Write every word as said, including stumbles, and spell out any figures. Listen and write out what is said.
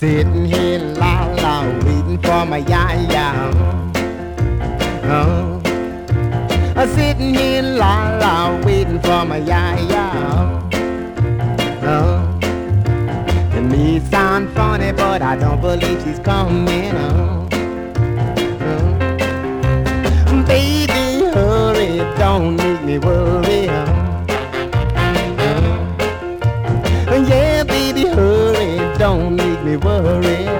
Sitting here la la waiting for my ya-ya. Oh. I'm sitting here la la waiting for my ya-ya. Oh. It may sound funny, but I don't believe she's coming. Oh. Oh. Baby, hurry, don't make me worry. Oh. Yeah, baby, hurry, don't make me worry.